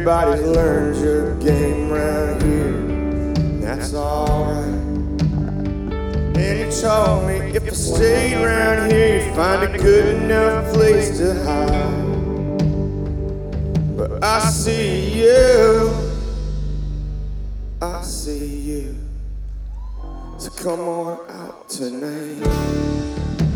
everybody's learned your game round here. That's alright. And you told me if I stayed around here, you'd find a good enough place to hide. But I see you, I see you. So come on out tonight.